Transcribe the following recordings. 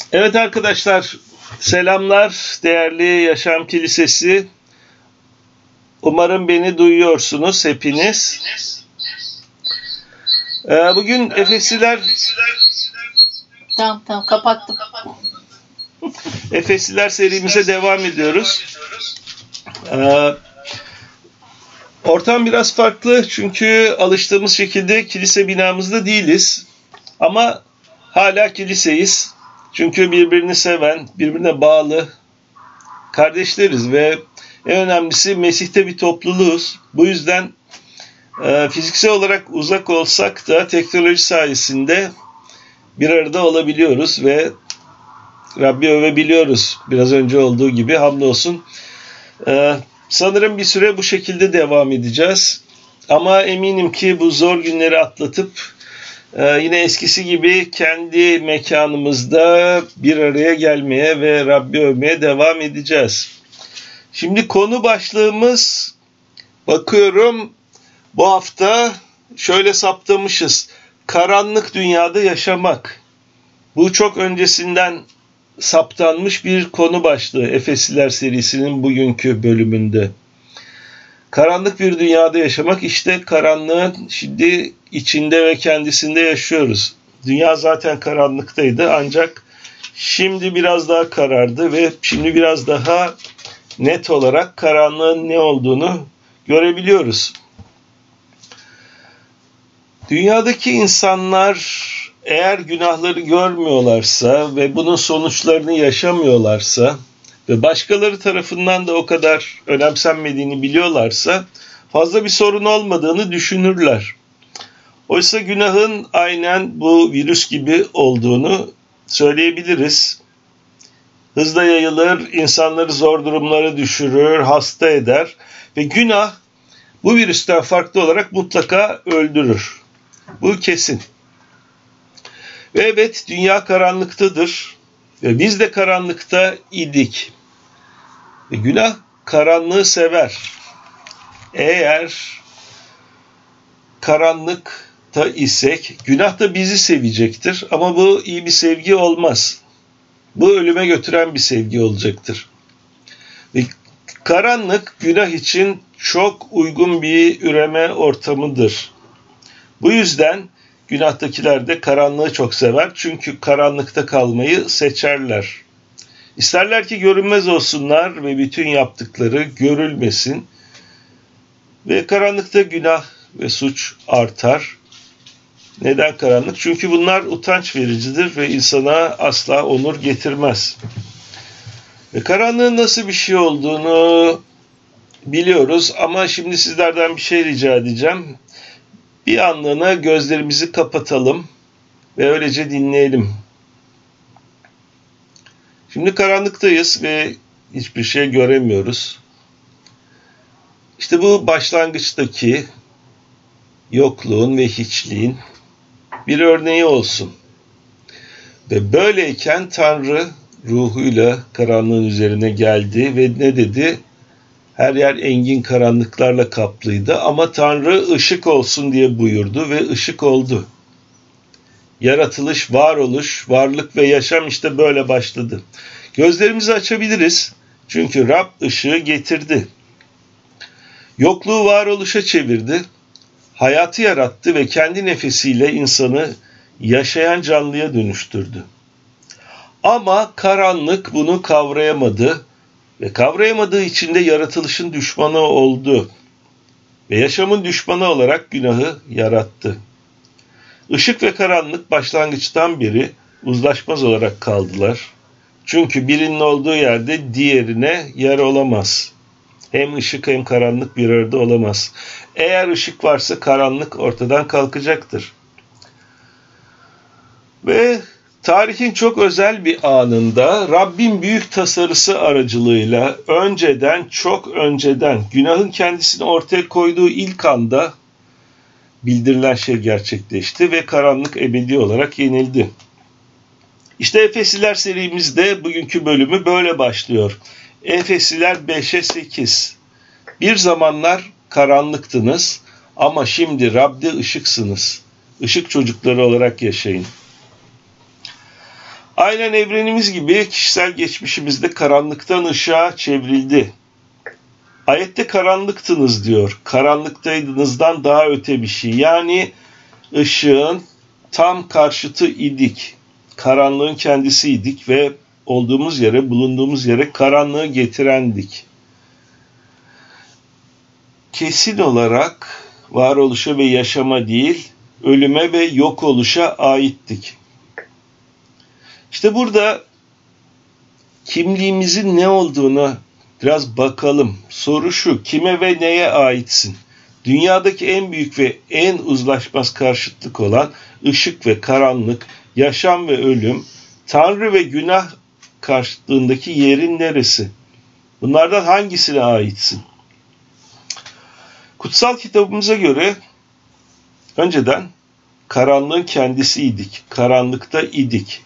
Evet arkadaşlar, selamlar değerli Yaşam Kilisesi. Umarım beni duyuyorsunuz hepiniz. Bugün Efesliler... Tamam kapattım. Efesliler serimize devam ediyoruz. Ortam biraz farklı çünkü alıştığımız şekilde kilise binamızda değiliz. Ama hala kiliseyiz. Çünkü birbirini seven, birbirine bağlı kardeşleriz ve en önemlisi Mesih'te bir topluluğuz. Bu yüzden fiziksel olarak uzak olsak da teknoloji sayesinde bir arada olabiliyoruz ve Rabbi övebiliyoruz. Biraz önce olduğu gibi hamdolsun. Sanırım bir süre bu şekilde devam edeceğiz. Ama eminim ki bu zor günleri atlatıp yine eskisi gibi kendi mekanımızda bir araya gelmeye ve Rabbi övmeye devam edeceğiz. Şimdi konu başlığımız, bakıyorum bu hafta şöyle saptamışız. Karanlık dünyada yaşamak. Bu çok öncesinden saptanmış bir konu başlığı Efesliler serisinin bugünkü bölümünde. Karanlık bir dünyada yaşamak, işte karanlığın şimdi içinde ve kendisinde yaşıyoruz. Dünya zaten karanlıktaydı ancak şimdi biraz daha karardı ve şimdi biraz daha net olarak karanlığın ne olduğunu görebiliyoruz. Dünyadaki insanlar eğer günahları görmüyorlarsa ve bunun sonuçlarını yaşamıyorlarsa ve başkaları tarafından da o kadar önemsenmediğini biliyorlarsa fazla bir sorun olmadığını düşünürler. Oysa günahın aynen bu virüs gibi olduğunu söyleyebiliriz. Hızla yayılır, insanları zor durumlara düşürür, hasta eder ve günah bu virüsten farklı olarak mutlaka öldürür. Bu kesin. Ve evet, dünya karanlıktadır ve biz de karanlıkta idik. Ve günah karanlığı sever. Eğer karanlıkta isek günah da bizi sevecektir ama bu iyi bir sevgi olmaz. Bu ölüme götüren bir sevgi olacaktır. Ve karanlık günah için çok uygun bir üreme ortamıdır. Bu yüzden günahtakiler de karanlığı çok sever çünkü karanlıkta kalmayı seçerler. İsterler ki görünmez olsunlar ve bütün yaptıkları görülmesin. Ve karanlıkta günah ve suç artar. Neden karanlık? Çünkü bunlar utanç vericidir ve insana asla onur getirmez. Ve karanlığın nasıl bir şey olduğunu biliyoruz ama şimdi sizlerden bir şey rica edeceğim. Bir anlığına gözlerimizi kapatalım ve öylece dinleyelim. Şimdi karanlıktayız ve hiçbir şey göremiyoruz. İşte bu başlangıçtaki yokluğun ve hiçliğin bir örneği olsun. Ve böyleyken Tanrı ruhuyla karanlığın üzerine geldi ve ne dedi? Her yer engin karanlıklarla kaplıydı ama Tanrı ışık olsun diye buyurdu ve ışık oldu. Yaratılış, varoluş, varlık ve yaşam işte böyle başladı. Gözlerimizi açabiliriz çünkü Rab ışığı getirdi. Yokluğu varoluşa çevirdi, hayatı yarattı ve kendi nefesiyle insanı yaşayan canlıya dönüştürdü. Ama karanlık bunu kavrayamadı ve kavrayamadığı için de yaratılışın düşmanı oldu ve yaşamın düşmanı olarak günahı yarattı. Işık ve karanlık başlangıçtan beri uzlaşmaz olarak kaldılar. Çünkü birinin olduğu yerde diğerine yer olamaz. Hem ışık hem karanlık bir arada olamaz. Eğer ışık varsa karanlık ortadan kalkacaktır. Ve tarihin çok özel bir anında Rabbin büyük tasarısı aracılığıyla çok önceden günahın kendisini ortaya koyduğu ilk anda bildirilen şey gerçekleşti ve karanlık ebedi olarak yenildi. İşte Efesliler serimizde bugünkü bölümü böyle başlıyor. Efesliler 5'e 8. Bir zamanlar karanlıktınız ama şimdi Rab'de ışıksınız. Işık çocukları olarak yaşayın. Aynen evrenimiz gibi kişisel geçmişimiz de karanlıktan ışığa çevrildi. Ayette karanlıktınız diyor. Karanlıktaydınızdan daha öte bir şey. Yani ışığın tam karşıtı idik. Karanlığın kendisiydik ve olduğumuz yere, bulunduğumuz yere karanlığı getirendik. Kesin olarak varoluşa ve yaşama değil, ölüme ve yok oluşa aittik. İşte burada kimliğimizin ne olduğunu biraz bakalım. Soru şu: kime ve neye aitsin? Dünyadaki en büyük ve en uzlaşmaz karşıtlık olan ışık ve karanlık, yaşam ve ölüm, Tanrı ve günah karşıtlığındaki yerin neresi? Bunlardan hangisine aitsin? Kutsal kitabımıza göre önceden karanlığın kendisiydik, karanlıkta idik.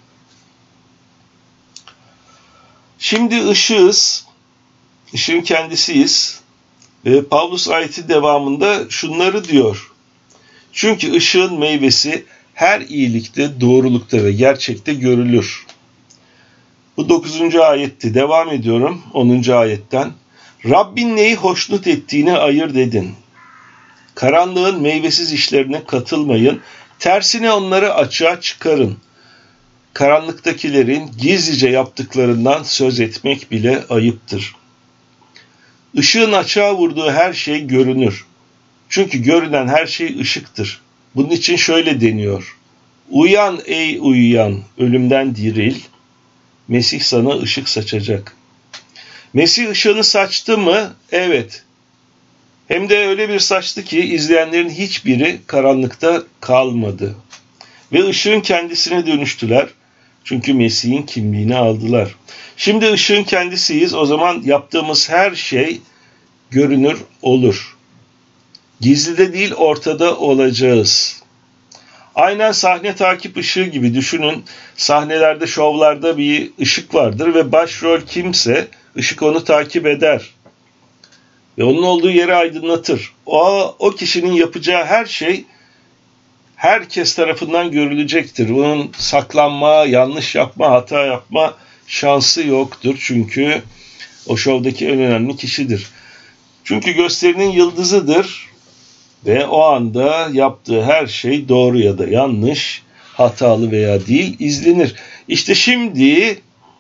Şimdi ışığız, ışığın kendisiyiz. Ve Pavlus ayeti devamında şunları diyor: çünkü ışığın meyvesi her iyilikte, doğrulukta ve gerçekte görülür. Bu 9. ayetti. Devam ediyorum 10. ayetten. Rabbin neyi hoşnut ettiğini ayırt edin. Karanlığın meyvesiz işlerine katılmayın. Tersine onları açığa çıkarın. Karanlıktakilerin gizlice yaptıklarından söz etmek bile ayıptır. Işığın açığa vurduğu her şey görünür. Çünkü görünen her şey ışıktır. Bunun için şöyle deniyor: uyan ey uyuyan, ölümden diril. Mesih sana ışık saçacak. Mesih ışığını saçtı mı? Evet. Hem de öyle bir saçtı ki izleyenlerin hiçbiri karanlıkta kalmadı. Ve ışığın kendisine dönüştüler. Çünkü Mesih'in kimliğini aldılar. Şimdi ışığın kendisiyiz. O zaman yaptığımız her şey görünür olur. Gizlide değil, ortada olacağız. Aynen sahne takip ışığı gibi düşünün. Sahnelerde, şovlarda bir ışık vardır ve başrol kimse ışık onu takip eder. Ve onun olduğu yeri aydınlatır. O kişinin yapacağı her şey herkes tarafından görülecektir. Bunun saklanma, yanlış yapma, hata yapma şansı yoktur. Çünkü o şovdaki en önemli kişidir. Çünkü gösterinin yıldızıdır ve o anda yaptığı her şey doğru ya da yanlış, hatalı veya değil izlenir. İşte şimdi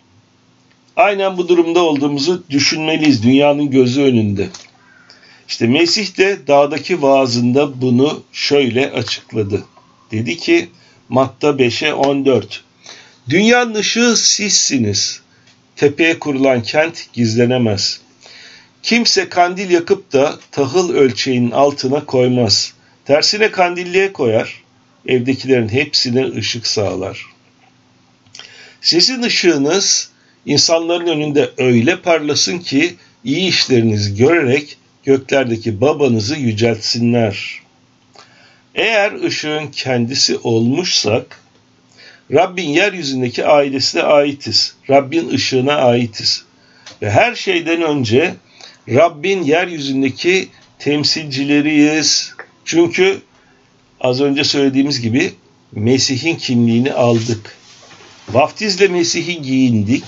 aynen bu durumda olduğumuzu düşünmeliyiz dünyanın gözü önünde. İşte Mesih de dağdaki vaazında bunu şöyle açıkladı. Dedi ki Matta 5'e 14. Dünyanın ışığı sizsiniz. Tepeye kurulan kent gizlenemez. Kimse kandil yakıp da tahıl ölçeğinin altına koymaz. Tersine kandilliğe koyar. Evdekilerin hepsine ışık sağlar. Sizin ışığınız insanların önünde öyle parlasın ki iyi işlerinizi görerek göklerdeki babanızı yüceltsinler. Eğer ışığın kendisi olmuşsak, Rabbin yeryüzündeki ailesine aitiz. Rabbin ışığına aitiz. Ve her şeyden önce Rabbin yeryüzündeki temsilcileriyiz. Çünkü az önce söylediğimiz gibi Mesih'in kimliğini aldık. Vaftizle Mesih'i giyindik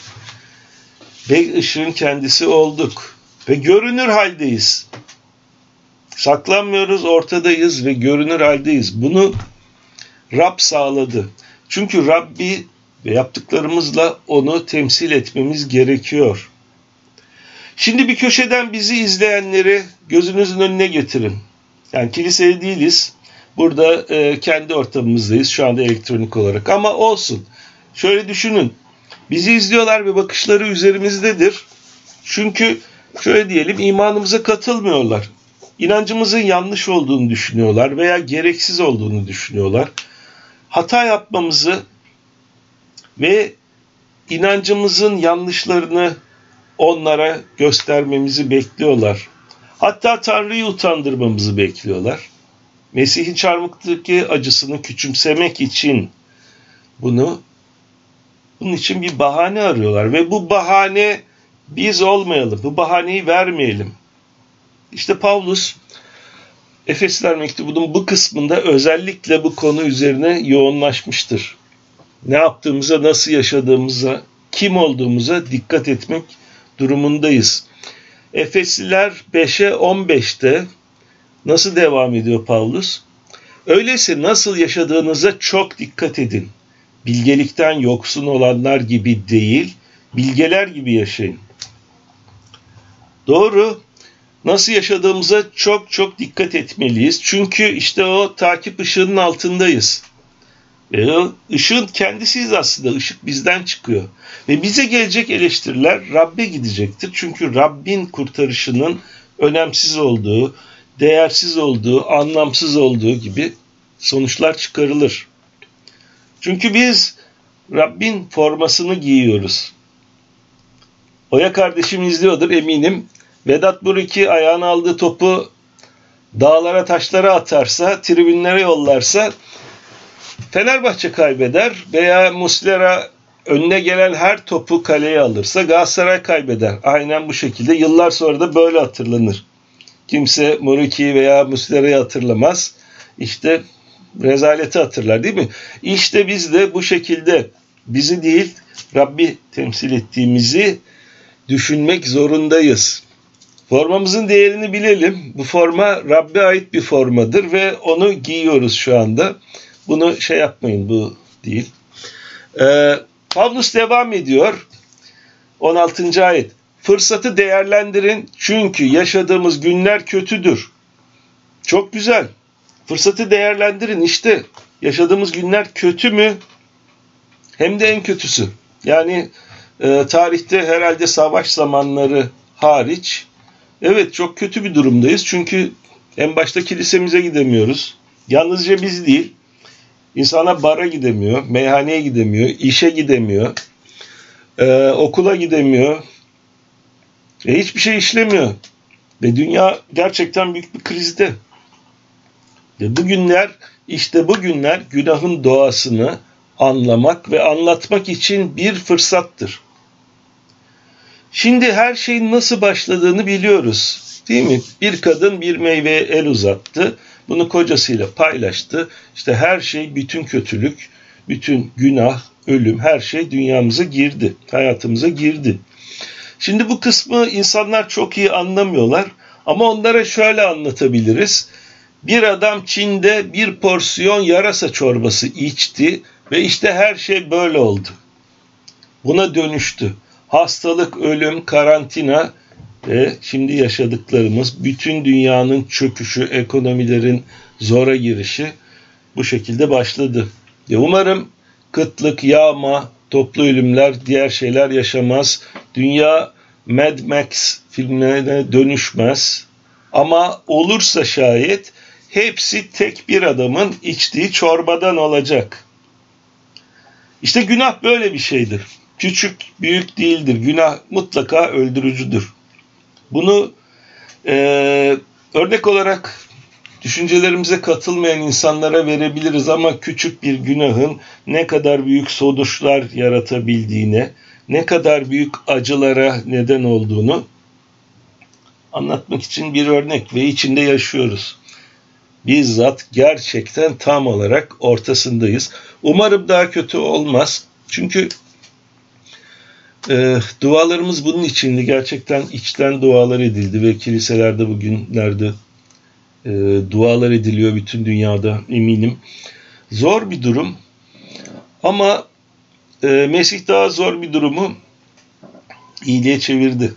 ve ışığın kendisi olduk. Ve görünür haldeyiz. Saklanmıyoruz, ortadayız ve görünür haldeyiz. Bunu Rab sağladı. Çünkü Rabbi ve yaptıklarımızla onu temsil etmemiz gerekiyor. Şimdi bir köşeden bizi izleyenleri gözünüzün önüne getirin. Yani kilisede değiliz. Burada kendi ortamımızdayız şu anda elektronik olarak. Ama olsun. Şöyle düşünün. Bizi izliyorlar ve bakışları üzerimizdedir. Çünkü şöyle diyelim, imanımıza katılmıyorlar. İnancımızın yanlış olduğunu düşünüyorlar veya gereksiz olduğunu düşünüyorlar. Hata yapmamızı ve inancımızın yanlışlarını onlara göstermemizi bekliyorlar. Hatta Tanrı'yı utandırmamızı bekliyorlar. Mesih'in çarmıhtaki acısını küçümsemek için bunun için bir bahane arıyorlar ve bu bahane biz olmayalım. Bu bahaneyi vermeyelim. İşte Pavlus Efesliler mektubunun bu kısmında özellikle bu konu üzerine yoğunlaşmıştır. ne yaptığımıza, nasıl yaşadığımıza, kim olduğumuza dikkat etmek durumundayız. Efesliler 5'e 15'te nasıl devam ediyor Pavlus? Öyleyse nasıl yaşadığınıza çok dikkat edin. Bilgelikten yoksun olanlar gibi değil, bilgeler gibi yaşayın. Doğru. Nasıl yaşadığımıza çok çok dikkat etmeliyiz. Çünkü işte o takip ışığının altındayız. Ve o ışığın kendisiyiz aslında. Işık bizden çıkıyor. Ve bize gelecek eleştiriler Rabbe gidecektir. Çünkü Rabbin kurtarışının önemsiz olduğu, değersiz olduğu, anlamsız olduğu gibi sonuçlar çıkarılır. Çünkü biz Rabbin formasını giyiyoruz. Oya kardeşim izliyordur eminim. Vedat Buriki ayağına aldığı topu dağlara taşlara atarsa, tribünlere yollarsa Fenerbahçe kaybeder veya Muslera önüne gelen her topu kaleye alırsa Galatasaray kaybeder. Aynen bu şekilde yıllar sonra da böyle hatırlanır. Kimse Muriki'yi veya Muslera'yı hatırlamaz. İşte rezaleti hatırlar değil mi? İşte biz de bu şekilde bizi değil Rabbi temsil ettiğimizi düşünmek zorundayız. Formamızın değerini bilelim. Bu forma Rabbe ait bir formadır ve onu giyiyoruz şu anda. Bunu yapmayın, bu değil. Pavlus devam ediyor. 16. ayet. Fırsatı değerlendirin çünkü yaşadığımız günler kötüdür. Çok güzel. Fırsatı değerlendirin işte. Yaşadığımız günler kötü mü? Hem de en kötüsü. Yani tarihte herhalde savaş zamanları hariç evet çok kötü bir durumdayız. Çünkü en başta kilisemize gidemiyoruz. Yalnızca biz değil. İnsanlar bara gidemiyor, meyhaneye gidemiyor, işe gidemiyor, okula gidemiyor. Hiçbir şey işlemiyor. Ve dünya gerçekten büyük bir krizde. Ve bu günler günahın doğasını anlamak ve anlatmak için bir fırsattır. Şimdi her şeyin nasıl başladığını biliyoruz. Değil mi? Bir kadın bir meyveye el uzattı. Bunu kocasıyla paylaştı. İşte her şey, bütün kötülük, bütün günah, ölüm, her şey dünyamıza girdi. Hayatımıza girdi. Şimdi bu kısmı insanlar çok iyi anlamıyorlar. Ama onlara şöyle anlatabiliriz. Bir adam Çin'de bir porsiyon yarasa çorbası içti ve işte her şey böyle oldu. Buna dönüştü. Hastalık, ölüm, karantina ve şimdi yaşadıklarımız, bütün dünyanın çöküşü, ekonomilerin zora girişi bu şekilde başladı. Umarım kıtlık, yağma, toplu ölümler, diğer şeyler yaşamaz. Dünya Mad Max filmlerine dönüşmez. Ama olursa şayet hepsi tek bir adamın içtiği çorbadan olacak. İşte günah böyle bir şeydir. Küçük, büyük değildir. Günah mutlaka öldürücüdür. Bunu örnek olarak düşüncelerimize katılmayan insanlara verebiliriz ama küçük bir günahın ne kadar büyük sonuçlar yaratabildiğine, ne kadar büyük acılara neden olduğunu anlatmak için bir örnek ve içinde yaşıyoruz. Bizzat gerçekten tam olarak ortasındayız. Umarım daha kötü olmaz. Çünkü dualarımız bunun içindi. Gerçekten içten dualar edildi ve kiliselerde bugünlerde dualar ediliyor bütün dünyada eminim. Zor bir durum ama Mesih daha zor bir durumu iyiliğe çevirdi.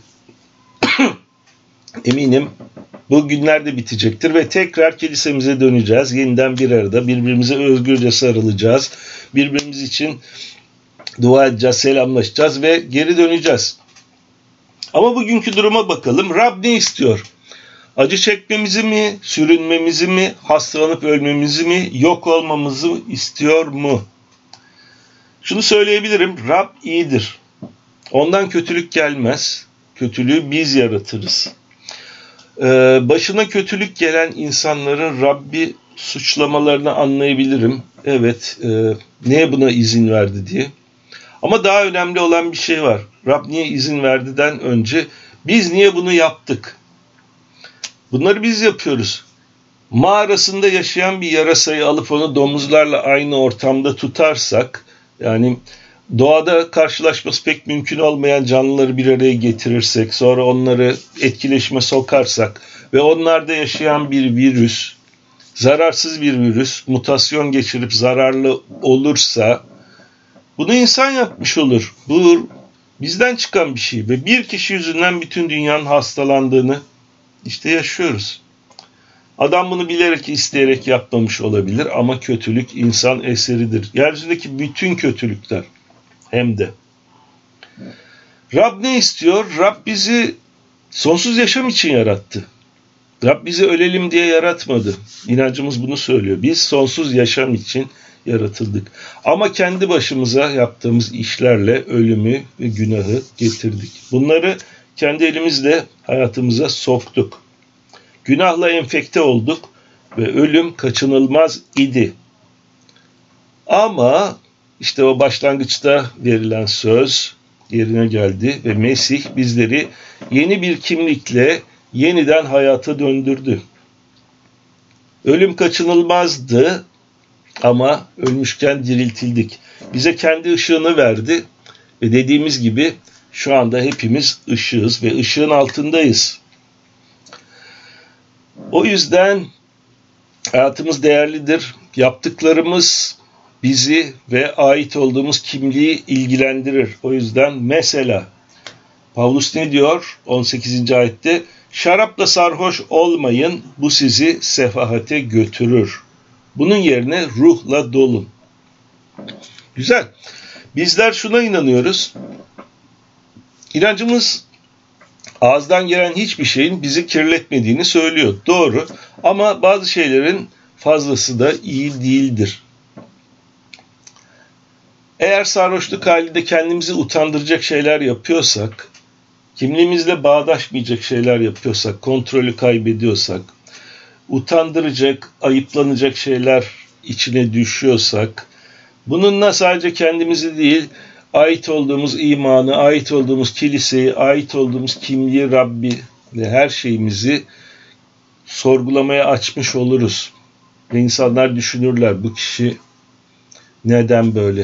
Eminim bu günler de bitecektir ve tekrar kilisemize döneceğiz. Yeniden bir arada birbirimize özgürce sarılacağız. Birbirimiz için dua edeceğiz, selamlaşacağız ve geri döneceğiz. Ama bugünkü duruma bakalım. Rab ne istiyor? Acı çekmemizi mi, sürünmemizi mi, hastalanıp ölmemizi mi, yok olmamızı istiyor mu? Şunu söyleyebilirim, Rab iyidir. Ondan kötülük gelmez. Kötülüğü biz yaratırız. Başına kötülük gelen insanların Rabbi suçlamalarını anlayabilirim. Evet, niye buna izin verdi diye. Ama daha önemli olan bir şey var. Rab niye izin verdiden önce biz niye bunu yaptık? Bunları biz yapıyoruz. Mağarasında yaşayan bir yarasayı alıp onu domuzlarla aynı ortamda tutarsak Yani doğada karşılaşması pek mümkün olmayan canlıları bir araya getirirsek, sonra onları etkileşime sokarsak ve onlarda yaşayan bir virüs, zararsız bir virüs, mutasyon geçirip zararlı olursa bunu insan yapmış olur. Bu bizden çıkan bir şey ve bir kişi yüzünden bütün dünyanın hastalandığını işte yaşıyoruz. Adam bunu bilerek, isteyerek yapmamış olabilir ama kötülük insan eseridir. Yeryüzündeki bütün kötülükler hem de. Rab ne istiyor? Rab bizi sonsuz yaşam için yarattı. Rab bizi ölelim diye yaratmadı. İnancımız bunu söylüyor. Biz sonsuz yaşam için yaratıldık. Ama kendi başımıza yaptığımız işlerle ölümü ve günahı getirdik. Bunları kendi elimizle hayatımıza soktuk. Günahla enfekte olduk ve ölüm kaçınılmaz idi. Ama işte o başlangıçta verilen söz yerine geldi ve Mesih bizleri yeni bir kimlikle yeniden hayata döndürdü. Ölüm kaçınılmazdı ama ölmüşken diriltildik. Bize kendi ışığını verdi ve dediğimiz gibi şu anda hepimiz ışığız ve ışığın altındayız. O yüzden hayatımız değerlidir. Yaptıklarımız bizi ve ait olduğumuz kimliği ilgilendirir. O yüzden mesela Pavlus ne diyor 18. ayette? Şarapla sarhoş olmayın, bu sizi sefahate götürür. Bunun yerine ruhla dolun. Güzel. Bizler şuna inanıyoruz. İnancımız ağızdan gelen hiçbir şeyin bizi kirletmediğini söylüyor. Doğru. Ama bazı şeylerin fazlası da iyi değildir. Eğer sarhoşluk halinde kendimizi utandıracak şeyler yapıyorsak, kimliğimizle bağdaşmayacak şeyler yapıyorsak, kontrolü kaybediyorsak, utandıracak, ayıplanacak şeyler içine düşüyorsak, bununla sadece kendimizi değil, ait olduğumuz imanı, ait olduğumuz kiliseyi, ait olduğumuz kimliği, Rabbi ve her şeyimizi sorgulamaya açmış oluruz. Ve insanlar düşünürler, bu kişi neden böyle?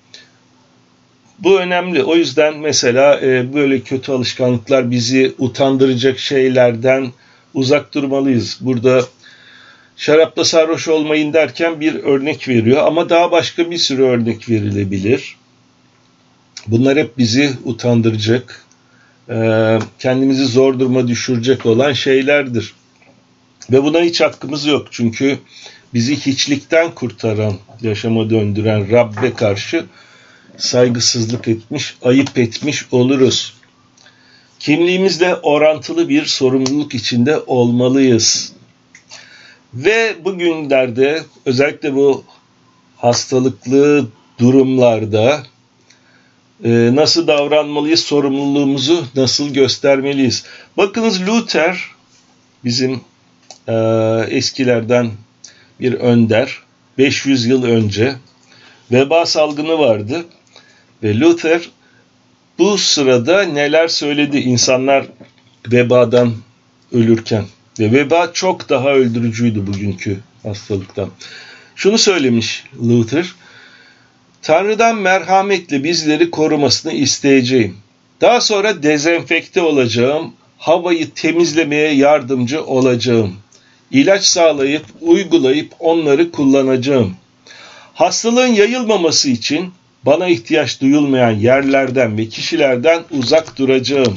Bu önemli. O yüzden mesela böyle kötü alışkanlıklar, bizi utandıracak şeylerden uzak durmalıyız. Burada şarapla sarhoş olmayın derken bir örnek veriyor ama daha başka bir sürü örnek verilebilir. Bunlar hep bizi utandıracak, kendimizi zor duruma düşürecek olan şeylerdir. Ve buna hiç hakkımız yok. Çünkü bizi hiçlikten kurtaran, yaşama döndüren Rabbe karşı saygısızlık etmiş, ayıp etmiş oluruz. Kimliğimizle orantılı bir sorumluluk içinde olmalıyız. Ve bugünlerde özellikle bu hastalıklı durumlarda nasıl davranmalıyız, sorumluluğumuzu nasıl göstermeliyiz? Bakınız Luther bizim eskilerden bir önder, 500 yıl önce veba salgını vardı ve Luther bu sırada neler söyledi insanlar vebadan ölürken ve veba çok daha öldürücüydü bugünkü hastalıktan. Şunu söylemiş Luther, Tanrı'dan merhametle bizleri korumasını isteyeceğim. Daha sonra dezenfekte olacağım, havayı temizlemeye yardımcı olacağım. İlaç sağlayıp, uygulayıp onları kullanacağım. Hastalığın yayılmaması için bana ihtiyaç duyulmayan yerlerden ve kişilerden uzak duracağım.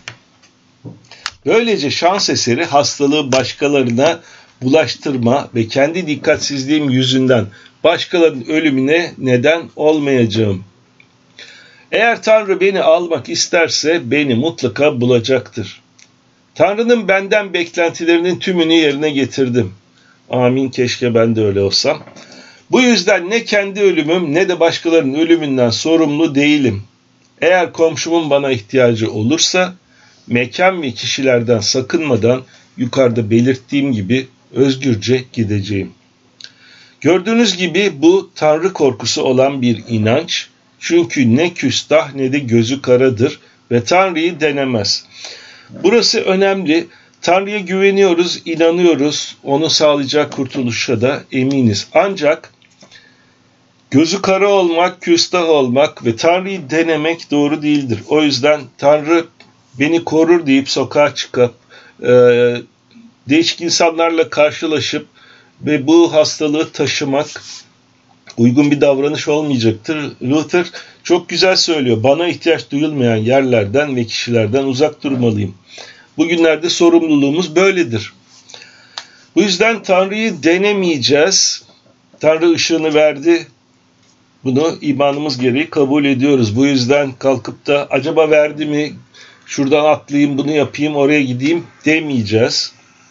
Böylece şans eseri hastalığı başkalarına bulaştırma ve kendi dikkatsizliğim yüzünden başkalarının ölümüne neden olmayacağım. Eğer Tanrı beni almak isterse beni mutlaka bulacaktır. Tanrı'nın benden beklentilerinin tümünü yerine getirdim. Amin, keşke ben de öyle olsam. Bu yüzden ne kendi ölümüm ne de başkalarının ölümünden sorumlu değilim. Eğer komşumun bana ihtiyacı olursa mekan ve kişilerden sakınmadan yukarıda belirttiğim gibi özgürce gideceğim. Gördüğünüz gibi bu Tanrı korkusu olan bir inanç. Çünkü ne küstah ne de gözü karadır ve Tanrı'yı denemez. Burası önemli. Tanrı'ya güveniyoruz, inanıyoruz. Onu sağlayacak kurtuluşa da eminiz. Ancak Gözü kara olmak, küstah olmak ve Tanrı'yı denemek doğru değildir. O yüzden Tanrı beni korur deyip sokağa çıkıp değişik insanlarla karşılaşıp ve bu hastalığı taşımak uygun bir davranış olmayacaktır. Luther çok güzel söylüyor. Bana ihtiyaç duyulmayan yerlerden ve kişilerden uzak durmalıyım. Bugünlerde sorumluluğumuz böyledir. Bu yüzden Tanrı'yı denemeyeceğiz. Tanrı ışığını verdi. Bunu imanımız gereği kabul ediyoruz. Bu yüzden kalkıp da acaba verdi mi, şuradan atlayayım, bunu yapayım, oraya gideyim demeyeceğiz.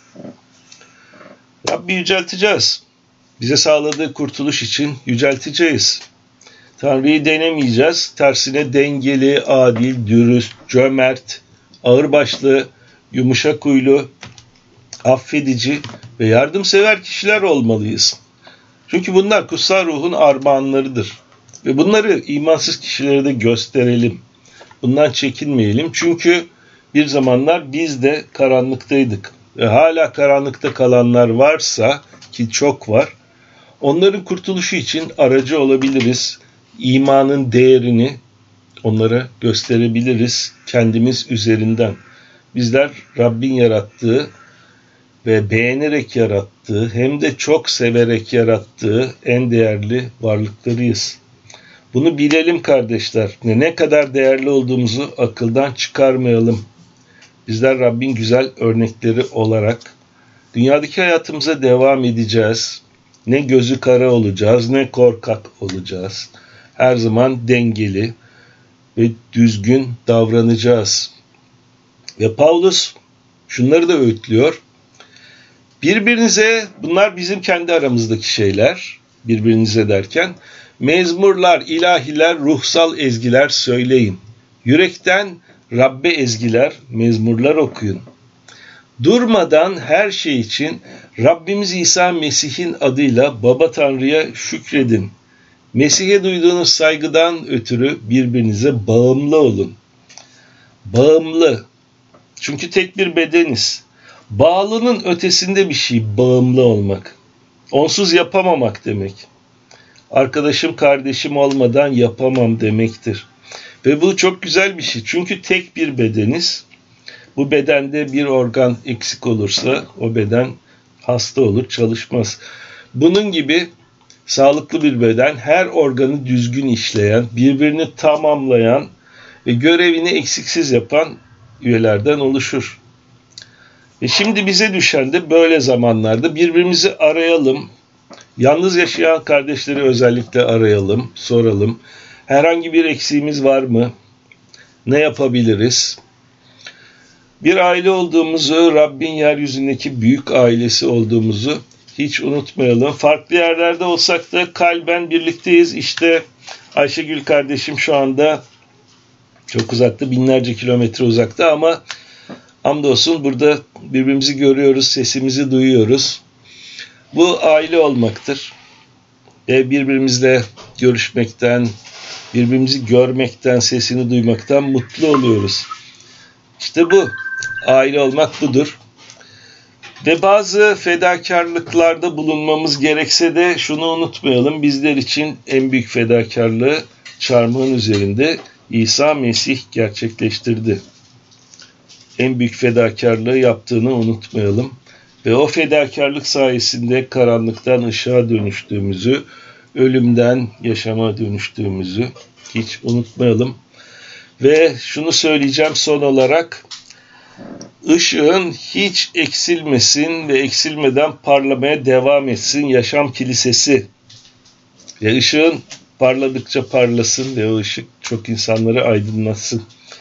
Rabbi yücelteceğiz. Bize sağladığı kurtuluş için yücelteceğiz. Tanrı'yı denemeyeceğiz. Tersine dengeli, adil, dürüst, cömert, ağırbaşlı, yumuşak huylu, affedici ve yardımsever kişiler olmalıyız. Çünkü bunlar kutsal ruhun armağanlarıdır. Ve bunları imansız kişilere de gösterelim. Bundan çekinmeyelim. Çünkü bir zamanlar biz de karanlıktaydık. Ve hala karanlıkta kalanlar varsa, ki çok var, onların kurtuluşu için aracı olabiliriz. İmanın değerini onlara gösterebiliriz kendimiz üzerinden. Bizler Rabbin yarattığı ve beğenerek yarattığı hem de çok severek yarattığı en değerli varlıklarıyız. Bunu bilelim kardeşler. Ne kadar değerli olduğumuzu akıldan çıkarmayalım. Bizler Rabbin güzel örnekleri olarak dünyadaki hayatımıza devam edeceğiz. Ne gözü kara olacağız, ne korkak olacağız. Her zaman dengeli ve düzgün davranacağız. Ve Pavlus şunları da öğütlüyor. Birbirinize, bunlar bizim kendi aramızdaki şeyler, birbirinize derken, mezmurlar, ilahiler, ruhsal ezgiler söyleyin. Yürekten Rabbe ezgiler, mezmurlar okuyun. Durmadan her şey için Rabbimiz İsa Mesih'in adıyla Baba Tanrı'ya şükredin. Mesih'e duyduğunuz saygıdan ötürü birbirinize bağımlı olun. Bağımlı. Çünkü tek bir bedeniz. Bağlının ötesinde bir şey bağımlı olmak. Onsuz yapamamak demek. Arkadaşım, kardeşim olmadan yapamam demektir. Ve bu çok güzel bir şey. Çünkü tek bir bedeniz. Bu bedende bir organ eksik olursa o beden hasta olur, çalışmaz. Bunun gibi sağlıklı bir beden her organı düzgün işleyen, birbirini tamamlayan ve görevini eksiksiz yapan üyelerden oluşur. Ve şimdi bize düşen de böyle zamanlarda birbirimizi arayalım. Yalnız yaşayan kardeşleri özellikle arayalım, soralım. Herhangi bir eksiğimiz var mı? Ne yapabiliriz? Bir aile olduğumuzu, Rabbin yeryüzündeki büyük ailesi olduğumuzu hiç unutmayalım. Farklı yerlerde olsak da kalben birlikteyiz. İşte Ayşegül kardeşim şu anda çok uzakta, binlerce kilometre uzakta ama hamdolsun burada birbirimizi görüyoruz, sesimizi duyuyoruz. Bu aile olmaktır. Birbirimizle görüşmekten, birbirimizi görmekten, sesini duymaktan mutlu oluyoruz. İşte bu. Aile olmak budur. Ve bazı fedakarlıklarda bulunmamız gerekse de şunu unutmayalım. Bizler için en büyük fedakarlığı çarmıhın üzerinde İsa Mesih gerçekleştirdi. En büyük fedakarlığı yaptığını unutmayalım. Ve o fedakarlık sayesinde karanlıktan ışığa dönüştüğümüzü, ölümden yaşama dönüştüğümüzü hiç unutmayalım. Ve şunu söyleyeceğim son olarak, ışığın hiç eksilmesin ve eksilmeden parlamaya devam etsin yaşam kilisesi. Ve ışığın parladıkça parlasın ve o ışık çok insanları aydınlatsın.